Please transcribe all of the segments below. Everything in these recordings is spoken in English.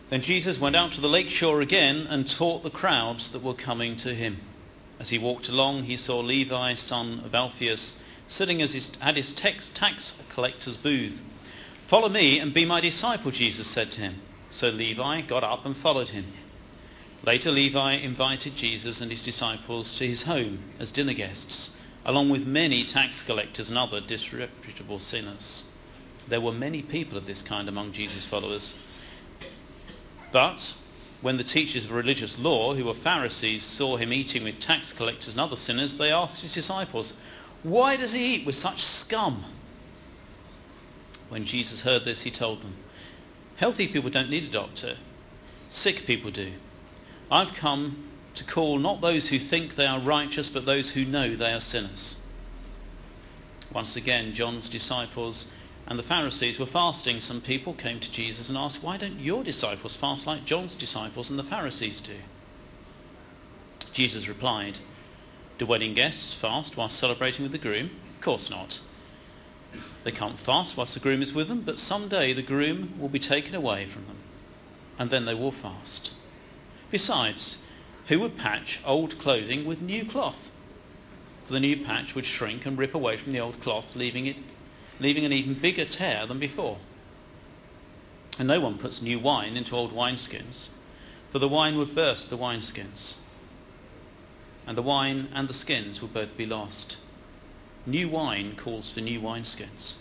Then Jesus went out to the lake shore again and taught the crowds that were coming to him. As he walked along, he saw Levi, son of Alphaeus, sitting at his tax collector's booth. "Follow me and be my disciple," Jesus said to him. So Levi got up and followed him. Later, Levi invited Jesus and his disciples to his home as dinner guests, along with many tax collectors and other disreputable sinners. There were many people of this kind among Jesus' followers. But when the teachers of religious law, who were Pharisees, saw him eating with tax collectors and other sinners, they asked his disciples, "Why does he eat with such scum?" When Jesus heard this, he told them, "Healthy people don't need a doctor. Sick people do. I've come to call not those who think they are righteous, but those who know they are sinners." Once again, John's disciples and the Pharisees were fasting. Some people came to Jesus and asked, "Why don't your disciples fast like John's disciples and the Pharisees do?" Jesus replied, "Do wedding guests fast while celebrating with the groom? Of course not. They can't fast whilst the groom is with them, but someday the groom will be taken away from them, and then they will fast. Besides, who would patch old clothing with new cloth? For the new patch would shrink and rip away from the old cloth, leaving an even bigger tear than before. And no one puts new wine into old wineskins, for the wine would burst the wineskins, and the wine and the skins will both be lost. New wine calls for new wineskins."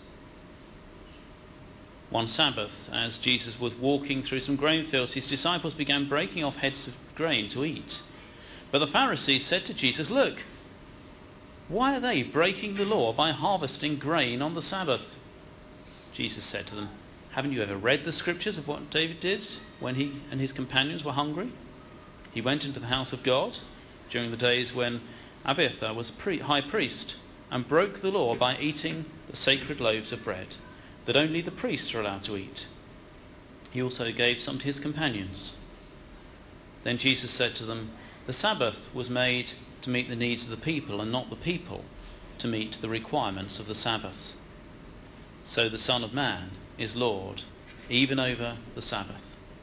One Sabbath, as Jesus was walking through some grain fields, his disciples began breaking off heads of grain to eat. But the Pharisees said to Jesus, "Look, why are they breaking the law by harvesting grain on the Sabbath?" Jesus said to them, "Haven't you ever read the scriptures of what David did when he and his companions were hungry? He went into the house of God during the days when Abiathar was high priest and broke the law by eating the sacred loaves of bread that only the priests are allowed to eat. He also gave some to his companions." Then Jesus said to them, "The Sabbath was made to meet the needs of the people, and not the people to meet the requirements of the Sabbath. So the Son of Man is Lord, even over the Sabbath."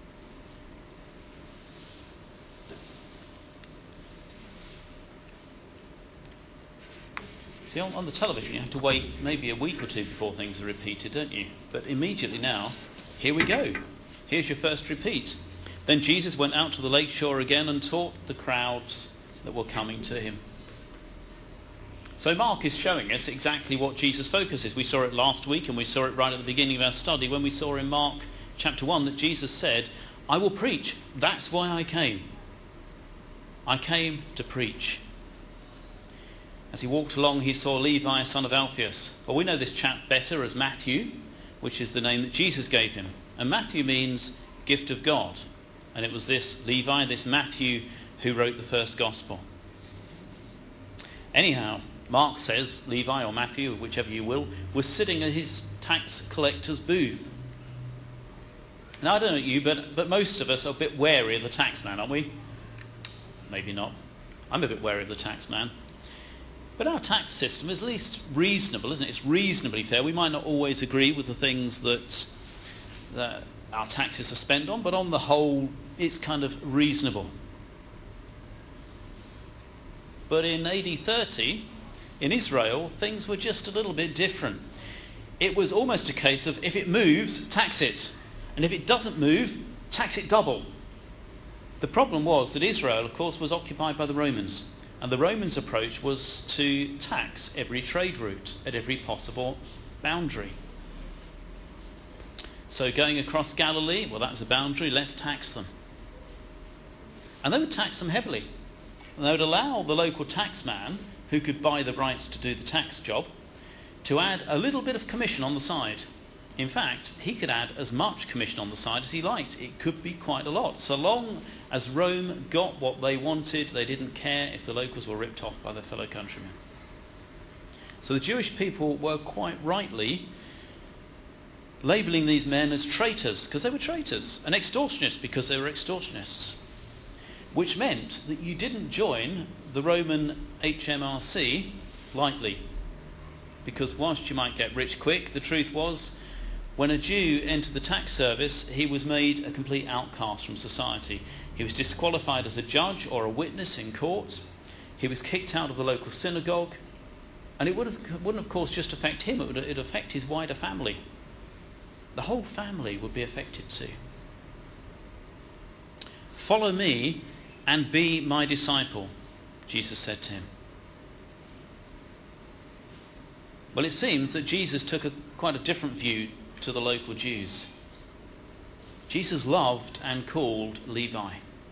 See, on the television you have to wait maybe a week or two before things are repeated, don't you? But immediately now, here we go. Here's your first repeat. Then Jesus went out to the lake shore again and taught the crowds that were coming to him. So Mark is showing us exactly what Jesus' focus is. We saw it last week, and we saw it right at the beginning of our study when we saw in Mark chapter 1 that Jesus said, "I will preach. That's why I came. I came to preach." As he walked along, he saw Levi, son of Alphaeus. Well, we know this chap better as Matthew, which is the name that Jesus gave him. And Matthew means gift of God. And it was this Levi, this Matthew, who wrote the first gospel. Anyhow, Mark says Levi or Matthew, whichever you will, was sitting at his tax collector's booth. Now, I don't know you, but most of us are a bit wary of the tax man, aren't we? Maybe not. I'm a bit wary of the tax man. But our tax system is at least reasonable, isn't it? It's reasonably fair. We might not always agree with the things that our taxes are spent on, but on the whole, it's kind of reasonable. But in AD 30, in Israel, things were just a little bit different. It was almost a case of if it moves, tax it. And if it doesn't move, tax it double. The problem was that Israel, of course, was occupied by the Romans. And the Romans' approach was to tax every trade route at every possible boundary. So going across Galilee, well, that's a boundary, let's tax them. And they would tax them heavily. And they would allow the local taxman, who could buy the rights to do the tax job, to add a little bit of commission on the side. In fact, he could add as much commission on the side as he liked. It could be quite a lot. So long as Rome got what they wanted, they didn't care if the locals were ripped off by their fellow countrymen. So the Jewish people were quite rightly labelling these men as traitors, because they were traitors, and extortionists, because they were extortionists. Which meant that you didn't join the Roman HMRC lightly. Because whilst you might get rich quick, the truth was When a Jew entered the tax service, he was made a complete outcast from society. He was disqualified as a judge or a witness in court. He was kicked out of the local synagogue. And it wouldn't of course just affect him, it would affect his wider family. The whole family would be affected too. "Follow me and be my disciple," Jesus said to him. Well, it seems that Jesus took quite a different view to the local Jews. Jesus loved and called Levi.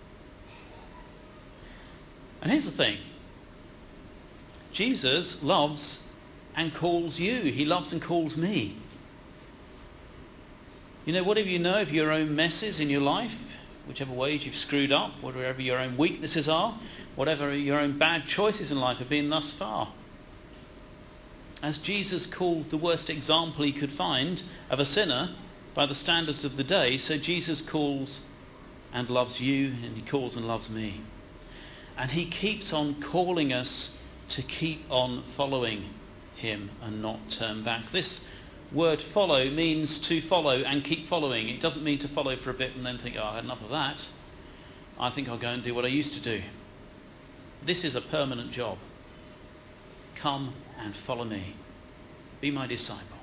And here's the thing. Jesus loves and calls you. He loves and calls me. Whatever you know of your own messes in your life, whichever ways you've screwed up, whatever your own weaknesses are, whatever your own bad choices in life have been thus far, as Jesus called the worst example he could find of a sinner by the standards of the day, so Jesus calls and loves you, and he calls and loves me. And he keeps on calling us to keep on following him and not turn back. This word follow means to follow and keep following. It doesn't mean to follow for a bit and then think, I had enough of that. I think I'll go and do what I used to do. This is a permanent job. Come and follow me. Be my disciple.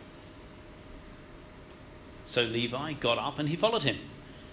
So Levi got up and he followed him.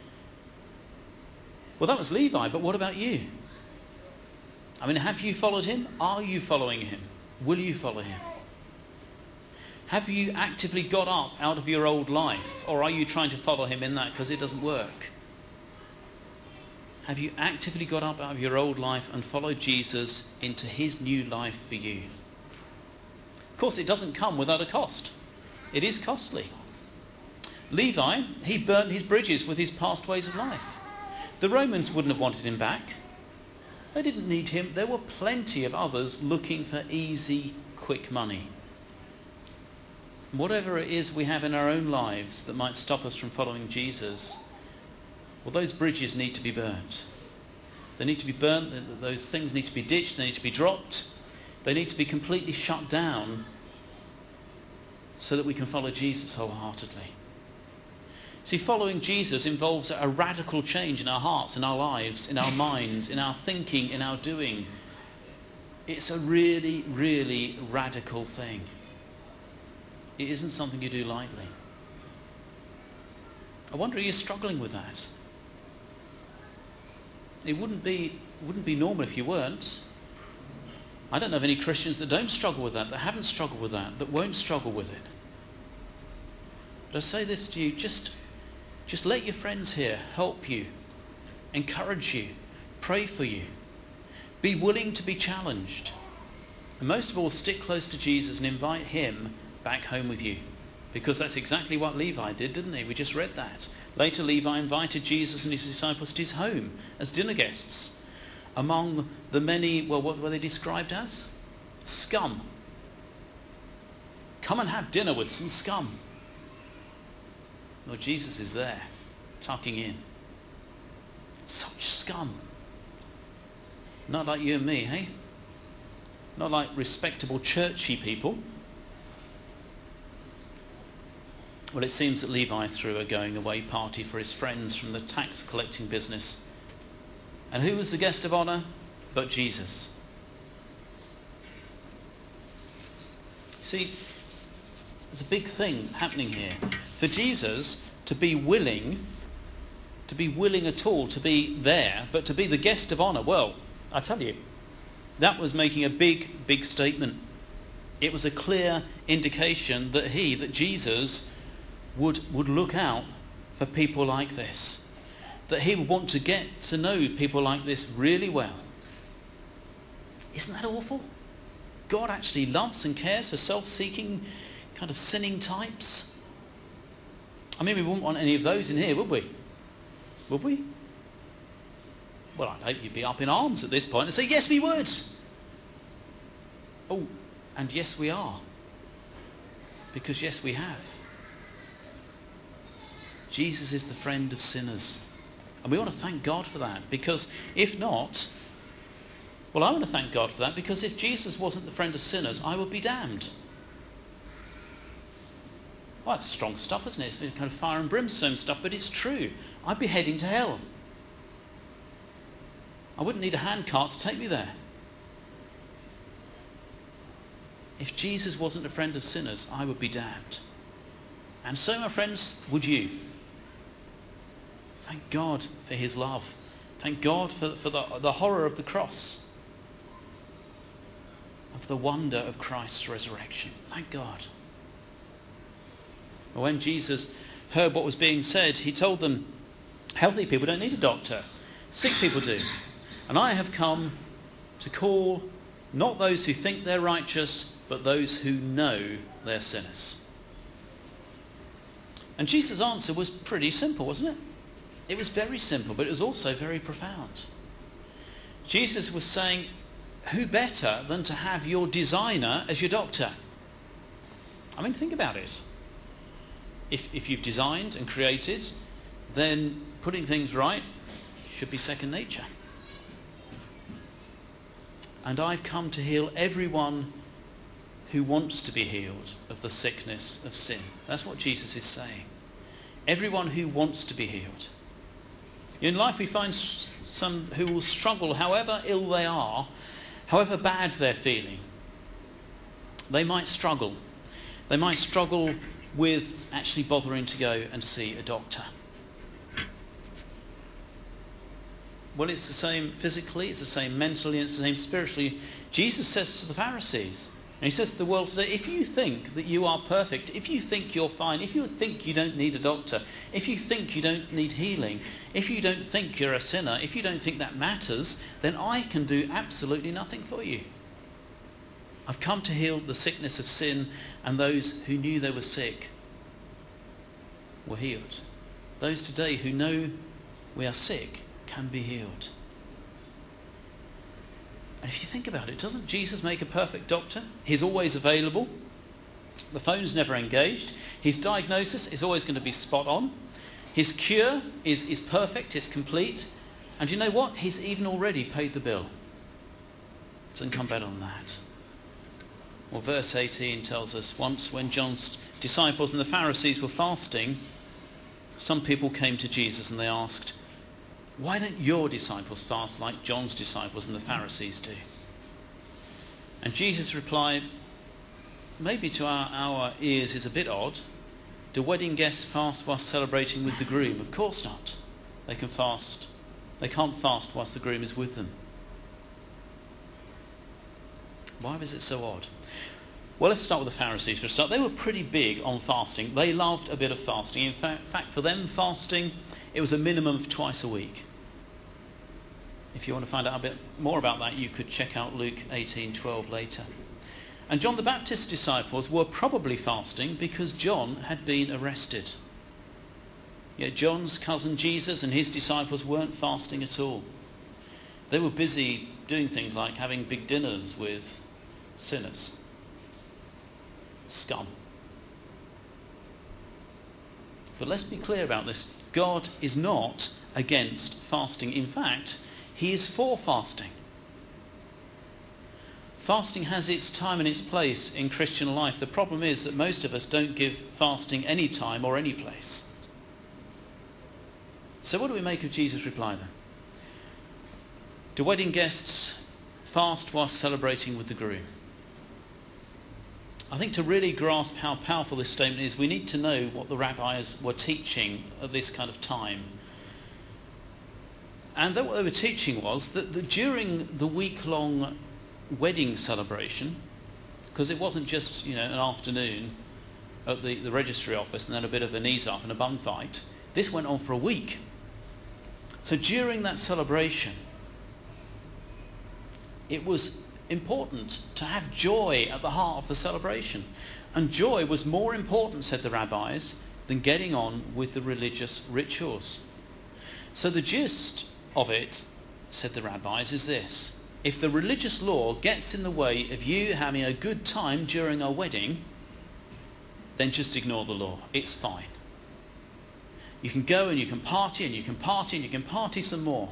Well, that was Levi, but what about you? Have you followed him? Are you following him? Will you follow him? Have you actively got up out of your old life, or are you trying to follow him in that because it doesn't work? Have you actively got up out of your old life and followed Jesus into his new life for you? Of course, it doesn't come without a cost. It is costly. Levi, he burnt his bridges with his past ways of life. The Romans wouldn't have wanted him back. They didn't need him. There were plenty of others looking for easy, quick money. Whatever it is we have in our own lives that might stop us from following Jesus, well, those bridges need to be burnt. They need to be burnt. Those things need to be ditched. They need to be dropped. They need to be completely shut down so that we can follow Jesus wholeheartedly. See, following Jesus involves a radical change in our hearts, in our lives, in our minds, in our thinking, in our doing. It's a really, really radical thing. It isn't something you do lightly. I wonder, are you struggling with that? It wouldn't be normal if you weren't. I don't know of any Christians that don't struggle with that haven't struggled with that won't struggle with it. But I say this to you, just let your friends here help you, encourage you, pray for you. Be willing to be challenged. And most of all, stick close to Jesus and invite him back home with you. Because that's exactly what Levi did, didn't he? We just read that. Later, Levi invited Jesus and his disciples to his home as dinner guests. Among the many, what were they described as? Scum. Come and have dinner with some scum. Well, Jesus is there, tucking in. Such scum. Not like you and me, hey? Not like respectable churchy people. Well, it seems that Levi threw a going away party for his friends from the tax collecting business. And who was the guest of honour but Jesus? See, there's a big thing happening here. For Jesus to be willing at all, to be there, but to be the guest of honour, well, I tell you, that was making a big, big statement. It was a clear indication that Jesus would look out for people like this. That he would want to get to know people like this really well. Isn't that awful? God actually loves and cares for self-seeking, kind of sinning types. We wouldn't want any of those in here, would we? Would we? Well, I'd hope you'd be up in arms at this point and say, yes, we would. Oh, and yes, we are. Because yes, we have. Jesus is the friend of sinners. And we want to thank God for that. Because if not, well, I want to thank God for that, because if Jesus wasn't the friend of sinners, I would be damned. Well, that's strong stuff, isn't it? It's kind of fire and brimstone stuff, but it's true. I'd be heading to hell. I wouldn't need a handcart to take me there. If Jesus wasn't a friend of sinners, I would be damned. And so, my friends, would you. Thank God for his love. Thank God for the horror of the cross, of the wonder of Christ's resurrection. Thank God. When Jesus heard what was being said, he told them, healthy people don't need a doctor. Sick people do. And I have come to call not those who think they're righteous, but those who know they're sinners. And Jesus' answer was pretty simple, wasn't it? It was very simple, but it was also very profound. Jesus was saying, who better than to have your designer as your doctor? I mean, think about it. If you've designed and created, then putting things right should be second nature. And I've come to heal everyone who wants to be healed of the sickness of sin. That's what Jesus is saying. Everyone who wants to be healed. In life we find some who will struggle, however ill they are, however bad they're feeling. They might struggle. They might struggle with actually bothering to go and see a doctor. Well, it's the same physically, it's the same mentally, it's the same spiritually. Jesus says to the Pharisees, and he says to the world today, if you think that you are perfect, if you think you're fine, if you think you don't need a doctor, if you think you don't need healing, if you don't think you're a sinner, if you don't think that matters, then I can do absolutely nothing for you. I've come to heal the sickness of sin, and those who knew they were sick were healed. Those today who know we are sick can be healed. And if you think about it, doesn't Jesus make a perfect doctor? He's always available. The phone's never engaged. His diagnosis is always going to be spot on. His cure is perfect, it's complete. And you know what? He's even already paid the bill. It doesn't come better than that. Well, verse 18 tells us, once when John's disciples and the Pharisees were fasting, some people came to Jesus and they asked, why don't your disciples fast like John's disciples and the Pharisees do? And Jesus replied, maybe to our ears is a bit odd. Do wedding guests fast whilst celebrating with the groom? Of course not. They can't fast whilst the groom is with them. Why was it so odd? Well, let's start with the Pharisees for a start. They were pretty big on fasting. They loved a bit of fasting. In fact, for them, fasting, it was a minimum of twice a week. If you want to find out a bit more about that, you could check out Luke 18:12 later. And John the Baptist's disciples were probably fasting because John had been arrested. Yet John's cousin Jesus and his disciples weren't fasting at all. They were busy doing things like having big dinners with sinners. Scum. But let's be clear about this. God is not against fasting. In fact, he is for fasting. Fasting has its time and its place in Christian life. The problem is that most of us don't give fasting any time or any place. So what do we make of Jesus' reply then? Do wedding guests fast whilst celebrating with the groom? I think to really grasp how powerful this statement is, we need to know what the rabbis were teaching at this kind of time. And what they were teaching was that during the week-long wedding celebration, because it wasn't just an afternoon at the registry office and then a bit of a knees up and a bum fight, this went on for a week. So during that celebration, it was important to have joy at the heart of the celebration. And joy was more important, said the rabbis, than getting on with the religious rituals. So the gist of it, said the rabbis, is this. If the religious law gets in the way of you having a good time during a wedding, then just ignore the law. It's fine. You can go and you can party and you can party and you can party some more.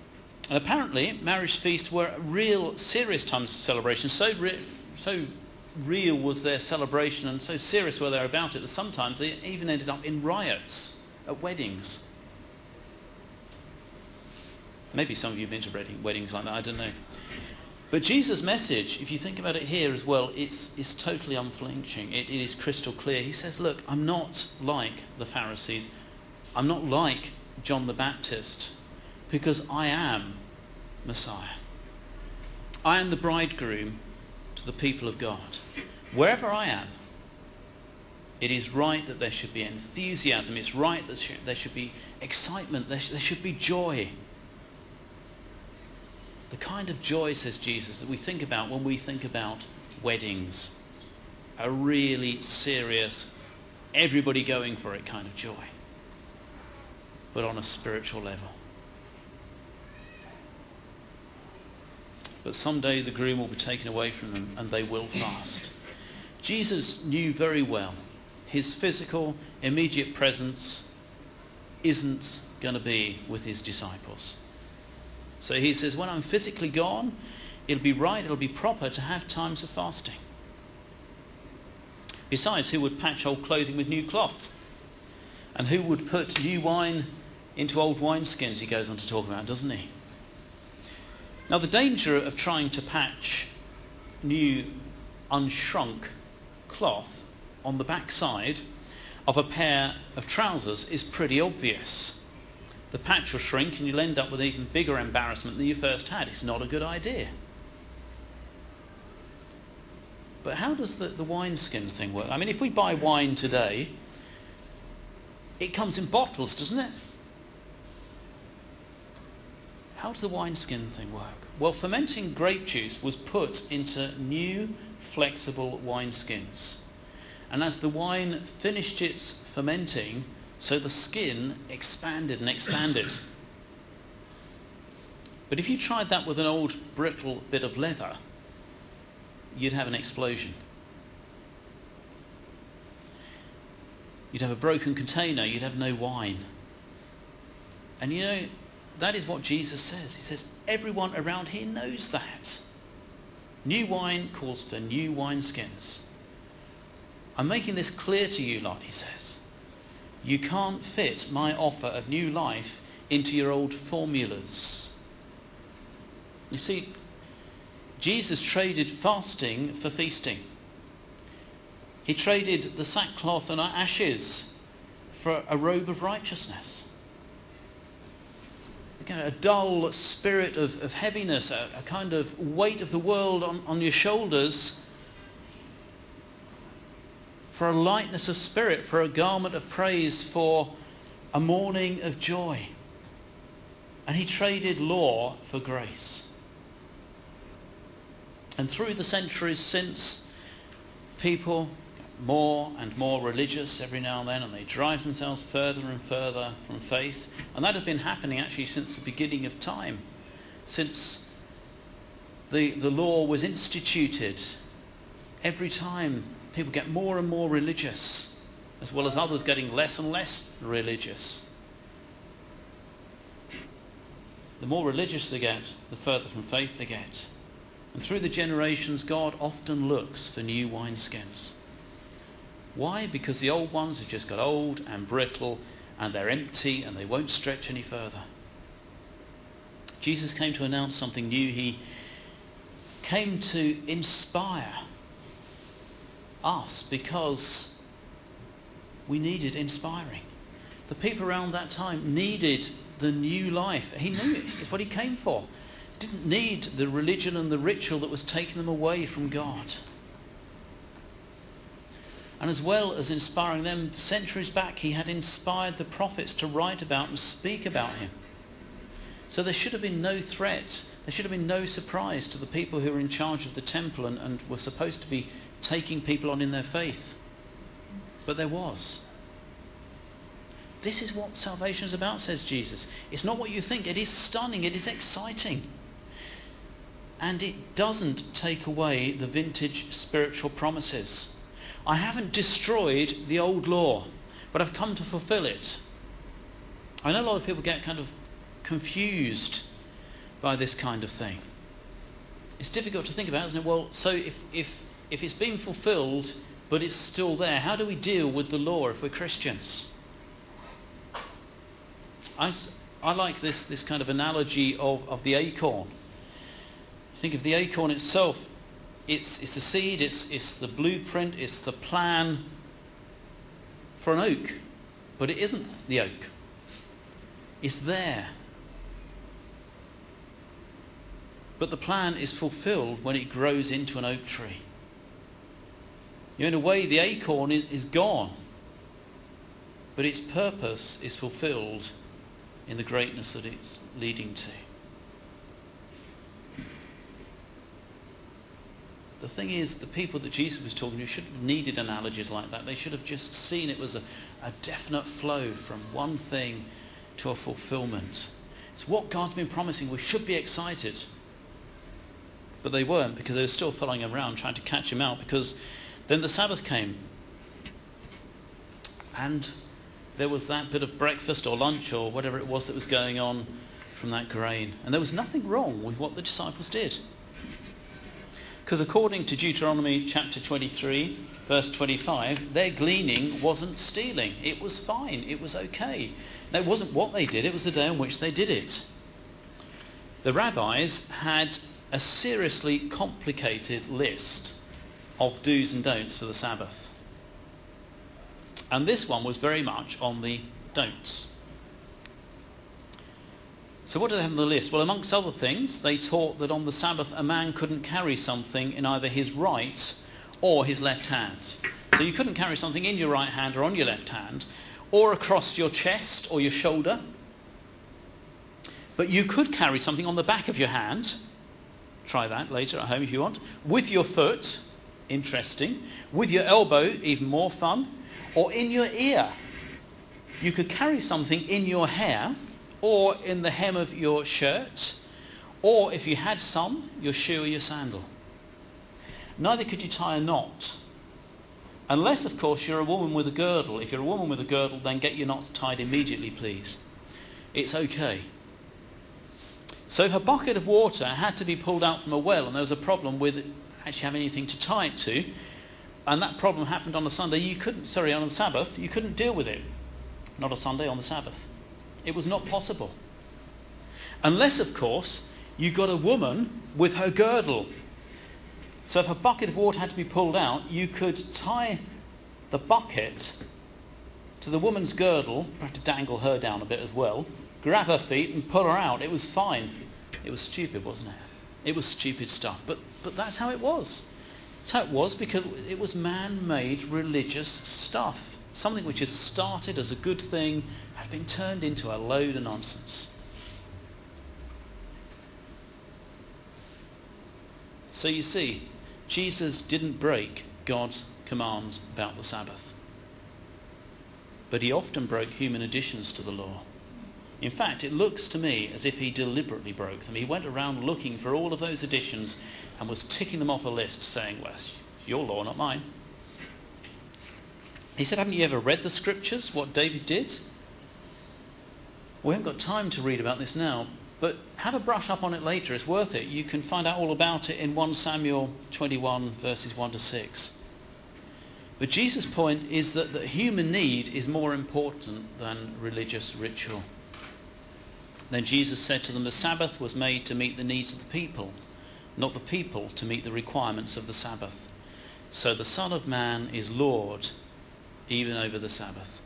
And apparently, marriage feasts were real serious times of celebration, so real was their celebration and so serious were they about it that sometimes they even ended up in riots at weddings. Maybe some of you have been to weddings like that, I don't know. But Jesus' message, if you think about it here as well, it's totally unflinching. It is crystal clear. He says, look, I'm not like the Pharisees. I'm not like John the Baptist, because I am Messiah. I am the bridegroom to the people of God. Wherever I am, it is right that there should be enthusiasm. It's right that there should be excitement. There should be joy. The kind of joy, says Jesus, that we think about when we think about weddings. A really serious, everybody going for it kind of joy. But on a spiritual level. But someday the groom will be taken away from them and they will fast. Jesus knew very well his physical, immediate presence isn't going to be with his disciples. So he says, when I'm physically gone, it'll be right, it'll be proper to have times of fasting. Besides, who would patch old clothing with new cloth? And who would put new wine into old wineskins, he goes on to talk about, doesn't he? Now, the danger of trying to patch new, unshrunk cloth on the backside of a pair of trousers is pretty obvious. The patch will shrink and you'll end up with an even bigger embarrassment than you first had. It's not a good idea. But how does the wineskin thing work? I mean, if we buy wine today, it comes in bottles, doesn't it? How does the wineskin thing work? Well, fermenting grape juice was put into new, flexible wineskins. And as the wine finished its fermenting, so the skin expanded and expanded. But if you tried that with an old brittle bit of leather, you'd have an explosion. You'd have a broken container, you'd have no wine. And you know, that is what Jesus says. He says, everyone around here knows that. New wine calls for new wineskins. I'm making this clear to you lot, he says. You can't fit my offer of new life into your old formulas. You see, Jesus traded fasting for feasting. He traded the sackcloth and ashes for a robe of righteousness. A dull spirit of heaviness, a kind of weight of the world on your shoulders, for a lightness of spirit, for a garment of praise, for a morning of joy. And he traded law for grace. And through the centuries since, people get more and more religious every now and then, and they drive themselves further and further from faith. And that had been happening actually since the beginning of time, since the law was instituted. Every time people get more and more religious, as well as others getting less and less religious. The more religious they get, the further from faith they get. And through the generations, God often looks for new wineskins. Why? Because the old ones have just got old and brittle and they're empty and they won't stretch any further. Jesus came to announce something new. He came to inspire us because we needed inspiring. The people around that time needed the new life. He knew it. It's what he came for. He didn't need the religion and the ritual that was taking them away from God. And as well as inspiring them, centuries back, he had inspired the prophets to write about and speak about him. So there should have been no threat. There should have been no surprise to the people who were in charge of the temple and were supposed to be taking people on in their faith. But there was. This is what salvation is about, says Jesus. It's not what you think. It is stunning. It is exciting. And it doesn't take away the vintage spiritual promises. I haven't destroyed the old law, but I've come to fulfill it. I know a lot of people get kind of confused by this kind of thing. It's difficult to think about, isn't it? Well, so if if it's been fulfilled but it's still there, how do we deal with the law if we're Christians? I like this kind of analogy of the acorn. Think of the acorn itself. It's a seed, it's the blueprint, it's the plan for an oak. But it isn't the oak. It's there. But the plan is fulfilled when it grows into an oak tree. In a way, the acorn is gone. But its purpose is fulfilled in the greatness that it's leading to. The thing is, the people that Jesus was talking to shouldn't have needed analogies like that. They should have just seen it was a definite flow from one thing to a fulfillment. It's what God's been promising. We should be excited. But they weren't, because they were still following him around, trying to catch him out, because then the Sabbath came. And there was that bit of breakfast or lunch or whatever it was that was going on from that grain. And there was nothing wrong with what the disciples did. Because according to Deuteronomy chapter 23, verse 25, their gleaning wasn't stealing. It was fine. It was okay. Now, it wasn't what they did. It was the day on which they did it. The rabbis had a seriously complicated list of do's and don'ts for the Sabbath. And this one was very much on the don'ts. So what do they have on the list? Well, amongst other things, they taught that on the Sabbath a man couldn't carry something in either his right or his left hand. So you couldn't carry something in your right hand or on your left hand, or across your chest or your shoulder. But you could carry something on the back of your hand. Try that later at home if you want. With your foot, interesting. With your elbow, even more fun. Or in your ear. You could carry something in your hair, or in the hem of your shirt, or if you had some, your shoe or your sandal. Neither could you tie a knot. Unless, of course, you're a woman with a girdle. If you're a woman with a girdle, then get your knots tied immediately, please. It's okay. So if a bucket of water had to be pulled out from a well, and there was a problem with actually having anything to tie it to, and that problem happened on a Sunday, on a Sabbath, you couldn't deal with it. Not a Sunday, on the Sabbath. It was not possible. Unless, of course, you got a woman with her girdle. So if a bucket of water had to be pulled out, you could tie the bucket to the woman's girdle. You had to dangle her down a bit as well. Grab her feet and pull her out. It was fine. It was stupid, wasn't it? It was stupid stuff. But that's how it was. That's how it was, because it was man-made religious stuff. Something which has started as a good thing had been turned into a load of nonsense. So you see, Jesus didn't break God's commands about the Sabbath. But he often broke human additions to the law. In fact, it looks to me as if he deliberately broke them. He went around looking for all of those additions and was ticking them off a list, saying, well, it's your law, not mine. He said, haven't you ever read the scriptures, what David did? We haven't got time to read about this now, but have a brush up on it later. It's worth it. You can find out all about it in 1 Samuel 21, verses 1 to 6. But Jesus' point is that the human need is more important than religious ritual. Then Jesus said to them, the Sabbath was made to meet the needs of the people, not the people to meet the requirements of the Sabbath. So the Son of Man is Lord even over the Sabbath.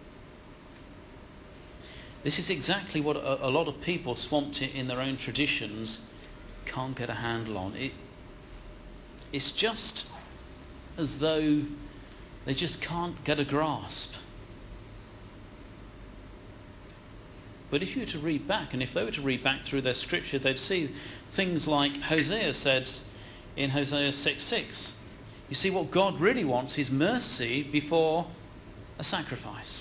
This is exactly what a lot of people swamped in their own traditions can't get a handle on. It's just as though they just can't get a grasp. But if you were to read back, and if they were to read back through their scripture, they'd see things like Hosea said in Hosea 6:6. You see, what God really wants is mercy before a sacrifice.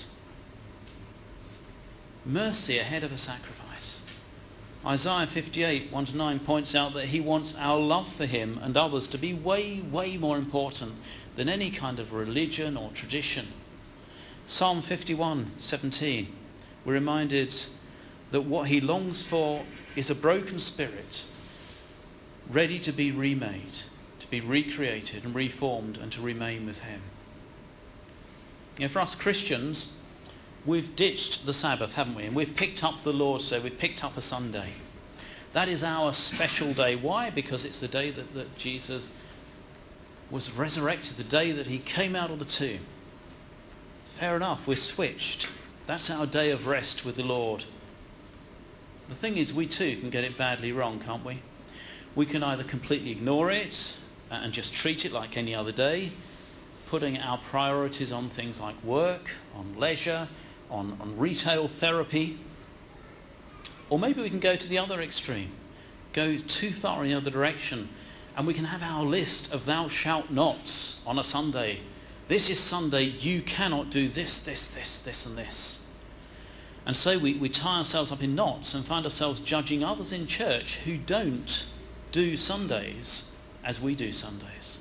Mercy ahead of a sacrifice. Isaiah 58, 1-9 points out that he wants our love for him and others to be way, way more important than any kind of religion or tradition. Psalm 51:17, we're reminded that what he longs for is a broken spirit, ready to be remade. to be recreated and reformed and to remain with him. For us Christians, we've ditched the Sabbath, haven't we? And we've picked up the Lord's Day. We've picked up a Sunday. That is our special day. Why? Because it's the day that Jesus was resurrected, the day that he came out of the tomb. Fair enough, we're switched. That's our day of rest with the Lord. The thing is, we too can get it badly wrong, can't we? We can either completely ignore it and just treat it like any other day, putting our priorities on things like work, on leisure, on retail therapy. Or maybe we can go to the other extreme, go too far in the other direction, and we can have our list of thou shalt nots on a Sunday. This is Sunday, you cannot do this, and this. And so we tie ourselves up in knots and find ourselves judging others in church who don't do Sundays as we do Sundays.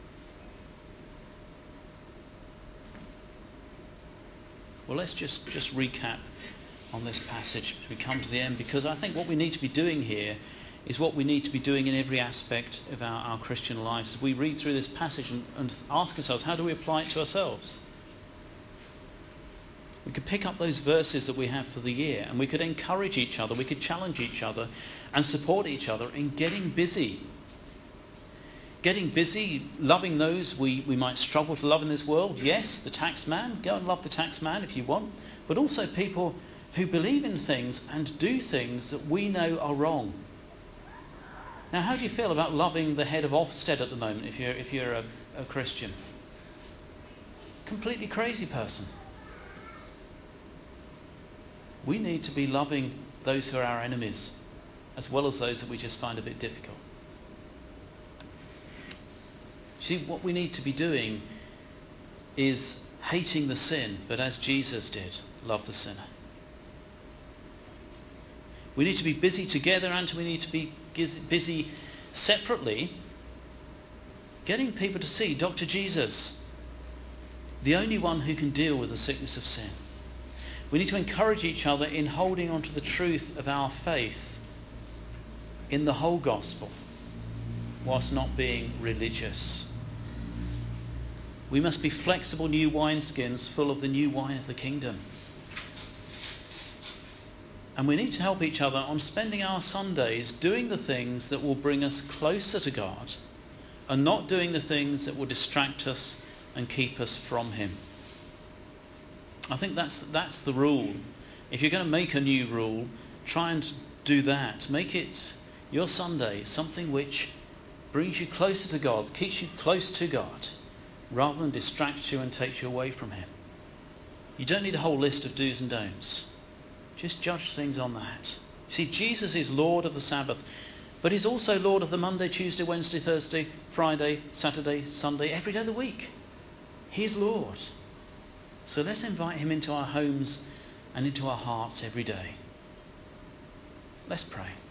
Well, let's just recap on this passage as we come to the end, because I think what we need to be doing here is what we need to be doing in every aspect of our Christian lives. As we read through this passage and ask ourselves, how do we apply it to ourselves? We could pick up those verses that we have for the year and we could encourage each other, we could challenge each other and support each other in getting busy. Getting busy, loving those we might struggle to love in this world. Yes, the tax man, go and love the tax man if you want, but also people who believe in things and do things that we know are wrong. Now, how do you feel about loving the head of Ofsted at the moment if you're a Christian? Completely crazy person. We need to be loving those who are our enemies, as well as those that we just find a bit difficult. See, what we need to be doing is hating the sin, but as Jesus did, love the sinner. We need to be busy together, and we need to be busy separately, getting people to see Dr. Jesus, the only one who can deal with the sickness of sin. We need to encourage each other in holding on to the truth of our faith in the whole gospel, whilst not being religious. We must be flexible new wineskins full of the new wine of the kingdom. And we need to help each other on spending our Sundays doing the things that will bring us closer to God and not doing the things that will distract us and keep us from him. I think that's the rule. If you're going to make a new rule, try and do that. Make it your Sunday something which brings you closer to God, keeps you close to God, rather than distracts you and takes you away from him. You don't need a whole list of do's and don'ts. Just judge things on that. See, Jesus is Lord of the Sabbath, but he's also Lord of the Monday, Tuesday, Wednesday, Thursday, Friday, Saturday, Sunday, every day of the week. He's Lord. So let's invite him into our homes and into our hearts every day. Let's pray.